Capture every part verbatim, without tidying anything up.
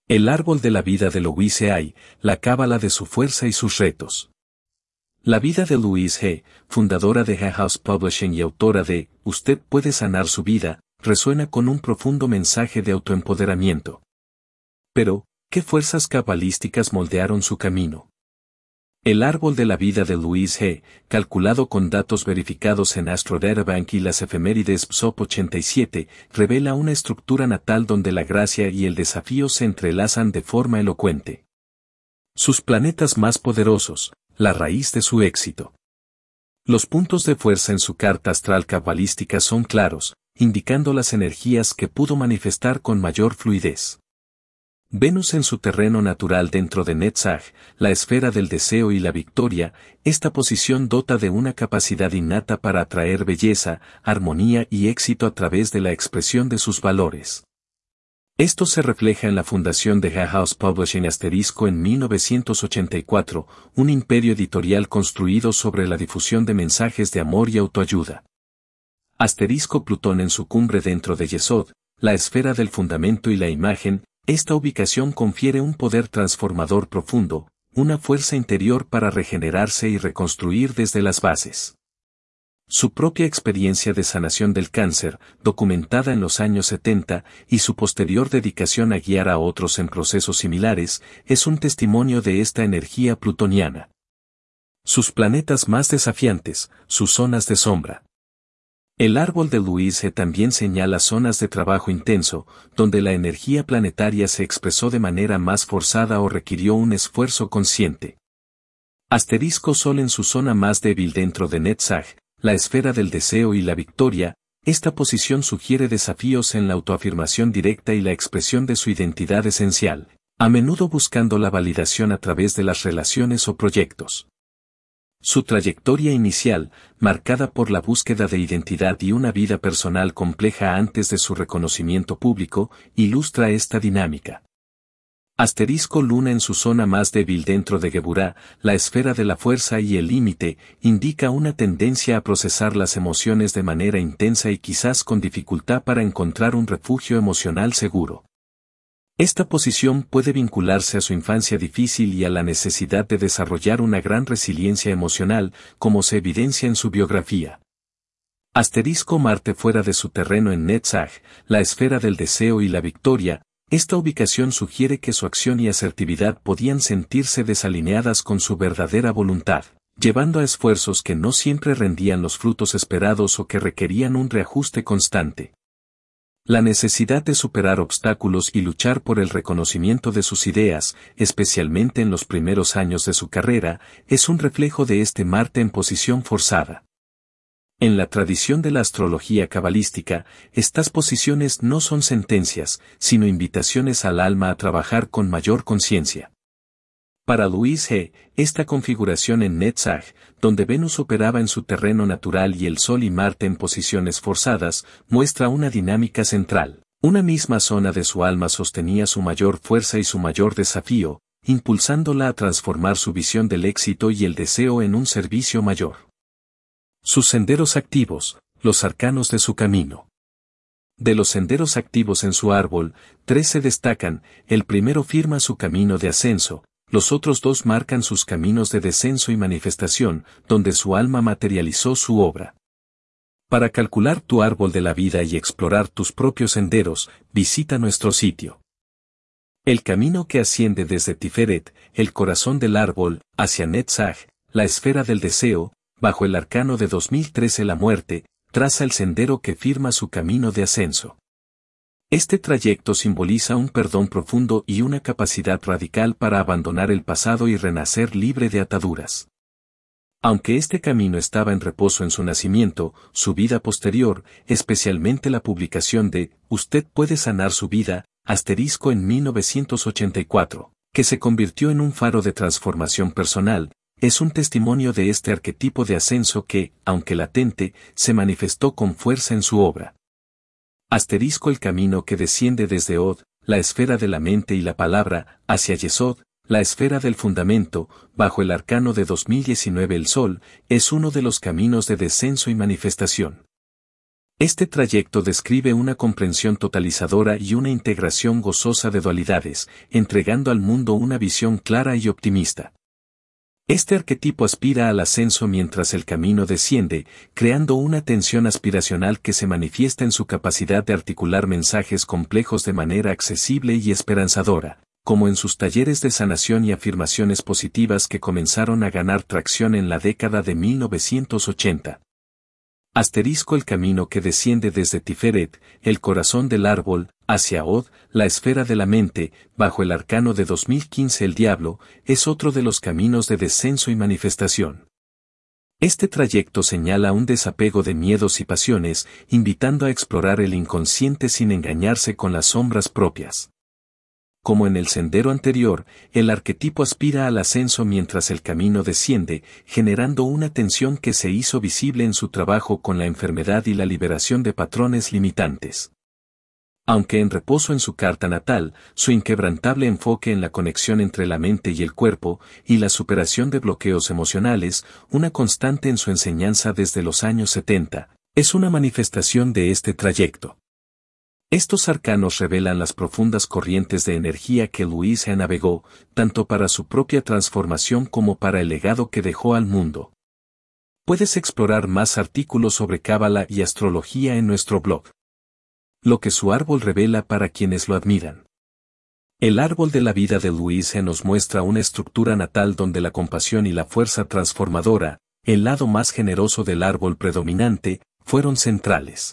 El árbol de la vida de Louise Hay, la cábala de su fuerza y sus retos. La vida de Louise Hay, fundadora de Hay House Publishing y autora de Usted puede sanar su vida, resuena con un profundo mensaje de autoempoderamiento. Pero, ¿qué fuerzas cabalísticas moldearon su camino? El árbol de la vida de Louise Hay, calculado con datos verificados en AstroDataBank y las efemérides P S O P ochenta y siete, revela una estructura natal donde la gracia y el desafío se entrelazan de forma elocuente. Sus planetas más poderosos, la raíz de su éxito. Los puntos de fuerza en su carta astral cabalística son claros, indicando las energías que pudo manifestar con mayor fluidez. Venus en su terreno natural dentro de Netzach, la esfera del deseo y la victoria, esta posición dota de una capacidad innata para atraer belleza, armonía y éxito a través de la expresión de sus valores. Esto se refleja en la fundación de Hay House Publishing asterisco en mil novecientos ochenta y cuatro, un imperio editorial construido sobre la difusión de mensajes de amor y autoayuda. Asterisco Plutón en su cumbre dentro de Yesod, la esfera del fundamento y la imagen. Esta ubicación confiere un poder transformador profundo, una fuerza interior para regenerarse y reconstruir desde las bases. Su propia experiencia de sanación del cáncer, documentada en los años setenta, y su posterior dedicación a guiar a otros en procesos similares, es un testimonio de esta energía plutoniana. Sus planetas más desafiantes, sus zonas de sombra. El árbol de Louise también señala zonas de trabajo intenso, donde la energía planetaria se expresó de manera más forzada o requirió un esfuerzo consciente. Asterisco Sol en su zona más débil dentro de Netzach, la esfera del deseo y la victoria, esta posición sugiere desafíos en la autoafirmación directa y la expresión de su identidad esencial, a menudo buscando la validación a través de las relaciones o proyectos. Su trayectoria inicial, marcada por la búsqueda de identidad y una vida personal compleja antes de su reconocimiento público, ilustra esta dinámica. Asterisco Luna en su zona más débil dentro de Geburah, la esfera de la fuerza y el límite, indica una tendencia a procesar las emociones de manera intensa y quizás con dificultad para encontrar un refugio emocional seguro. Esta posición puede vincularse a su infancia difícil y a la necesidad de desarrollar una gran resiliencia emocional, como se evidencia en su biografía. Asterisco Marte fuera de su terreno en Netzach, la esfera del deseo y la victoria, esta ubicación sugiere que su acción y asertividad podían sentirse desalineadas con su verdadera voluntad, llevando a esfuerzos que no siempre rendían los frutos esperados o que requerían un reajuste constante. La necesidad de superar obstáculos y luchar por el reconocimiento de sus ideas, especialmente en los primeros años de su carrera, es un reflejo de este Marte en posición forzada. En la tradición de la astrología cabalística, estas posiciones no son sentencias, sino invitaciones al alma a trabajar con mayor conciencia. Para Louise Hay, esta configuración en Netzach, donde Venus operaba en su terreno natural y el Sol y Marte en posiciones forzadas, muestra una dinámica central. Una misma zona de su alma sostenía su mayor fuerza y su mayor desafío, impulsándola a transformar su visión del éxito y el deseo en un servicio mayor. Sus senderos activos, los arcanos de su camino. De los senderos activos en su árbol, tres se destacan, el primero firma su camino de ascenso, los otros dos marcan sus caminos de descenso y manifestación, donde su alma materializó su obra. Para calcular tu árbol de la vida y explorar tus propios senderos, visita nuestro sitio. El camino que asciende desde Tiferet, el corazón del árbol, hacia Netzach, la esfera del deseo, bajo el arcano de dos mil trece la muerte, traza el sendero que firma su camino de ascenso. Este trayecto simboliza un perdón profundo y una capacidad radical para abandonar el pasado y renacer libre de ataduras. Aunque este camino estaba en reposo en su nacimiento, su vida posterior, especialmente la publicación de Usted puede sanar su vida, asterisco en mil novecientos ochenta y cuatro, que se convirtió en un faro de transformación personal, es un testimonio de este arquetipo de ascenso que, aunque latente, se manifestó con fuerza en su obra. Asterisco el camino que desciende desde Od, la esfera de la mente y la palabra, hacia Yesod, la esfera del fundamento, bajo el arcano de dos mil diecinueve el Sol, es uno de los caminos de descenso y manifestación. Este trayecto describe una comprensión totalizadora y una integración gozosa de dualidades, entregando al mundo una visión clara y optimista. Este arquetipo aspira al ascenso mientras el camino desciende, creando una tensión aspiracional que se manifiesta en su capacidad de articular mensajes complejos de manera accesible y esperanzadora, como en sus talleres de sanación y afirmaciones positivas que comenzaron a ganar tracción en la década de mil novecientos ochenta. Asterisco el camino que desciende desde Tiferet, el corazón del árbol, hacia Od, la esfera de la mente, bajo el arcano de dos mil quince el diablo, es otro de los caminos de descenso y manifestación. Este trayecto señala un desapego de miedos y pasiones, invitando a explorar el inconsciente sin engañarse con las sombras propias. Como en el sendero anterior, el arquetipo aspira al ascenso mientras el camino desciende, generando una tensión que se hizo visible en su trabajo con la enfermedad y la liberación de patrones limitantes. Aunque en reposo en su carta natal, su inquebrantable enfoque en la conexión entre la mente y el cuerpo, y la superación de bloqueos emocionales, una constante en su enseñanza desde los años setenta, es una manifestación de este trayecto. Estos arcanos revelan las profundas corrientes de energía que Louise Hay navegó, tanto para su propia transformación como para el legado que dejó al mundo. Puedes explorar más artículos sobre cábala y astrología en nuestro blog. Lo que su árbol revela para quienes lo admiran. El árbol de la vida de Louise Hay nos muestra una estructura natal donde la compasión y la fuerza transformadora, el lado más generoso del árbol predominante, fueron centrales.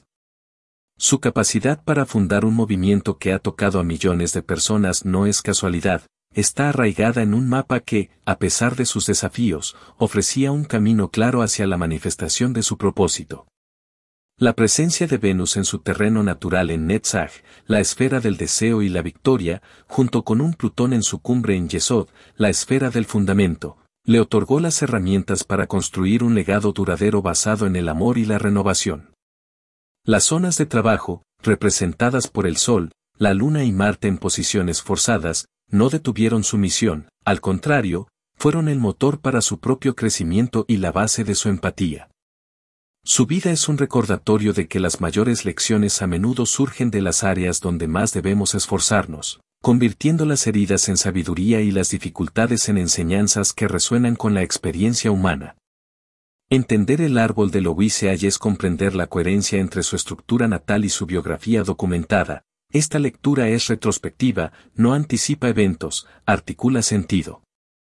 Su capacidad para fundar un movimiento que ha tocado a millones de personas no es casualidad, está arraigada en un mapa que, a pesar de sus desafíos, ofrecía un camino claro hacia la manifestación de su propósito. La presencia de Venus en su terreno natural en Netzach, la esfera del deseo y la victoria, junto con un Plutón en su cumbre en Yesod, la esfera del fundamento, le otorgó las herramientas para construir un legado duradero basado en el amor y la renovación. Las zonas de trabajo, representadas por el Sol, la Luna y Marte en posiciones forzadas, no detuvieron su misión, al contrario, fueron el motor para su propio crecimiento y la base de su empatía. Su vida es un recordatorio de que las mayores lecciones a menudo surgen de las áreas donde más debemos esforzarnos, convirtiendo las heridas en sabiduría y las dificultades en enseñanzas que resuenan con la experiencia humana. Entender el árbol de Louise Hay es comprender la coherencia entre su estructura natal y su biografía documentada. Esta lectura es retrospectiva, no anticipa eventos, articula sentido.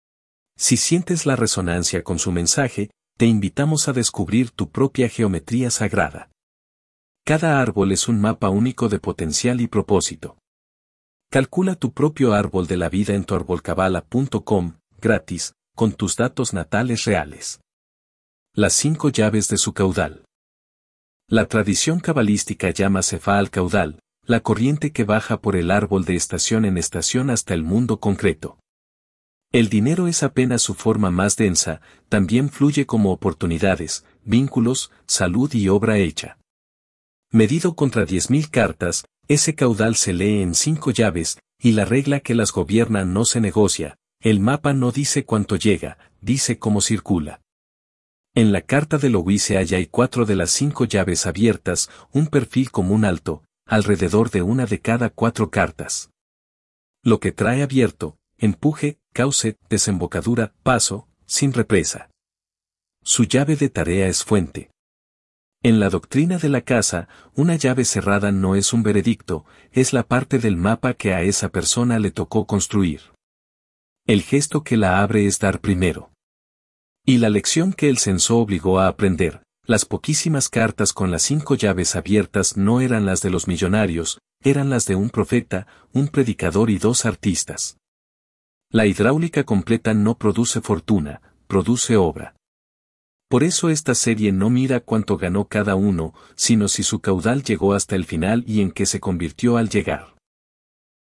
Si sientes la resonancia con su mensaje, te invitamos a descubrir tu propia geometría sagrada. Cada árbol es un mapa único de potencial y propósito. Calcula tu propio árbol de la vida en tu árbol cabala punto com, gratis, con tus datos natales reales. Las cinco llaves de su caudal. La tradición cabalística llama Sefá al caudal, la corriente que baja por el árbol de estación en estación hasta el mundo concreto. El dinero es apenas su forma más densa, también fluye como oportunidades, vínculos, salud y obra hecha. Medido contra diez mil cartas, ese caudal se lee en cinco llaves, y la regla que las gobierna no se negocia, el mapa no dice cuánto llega, dice cómo circula. En la carta de Louise Hay hay cuatro de las cinco llaves abiertas, un perfil común alto, alrededor de una de cada cuatro cartas. Lo que trae abierto, empuje, cauce, desembocadura, paso, sin represa. Su llave de tarea es fuente. En la doctrina de la casa, una llave cerrada no es un veredicto, es la parte del mapa que a esa persona le tocó construir. El gesto que la abre es dar primero. Y la lección que el censo obligó a aprender, las poquísimas cartas con las cinco llaves abiertas no eran las de los millonarios, eran las de un profeta, un predicador y dos artistas. La hidráulica completa no produce fortuna, produce obra. Por eso esta serie no mira cuánto ganó cada uno, sino si su caudal llegó hasta el final y en qué se convirtió al llegar.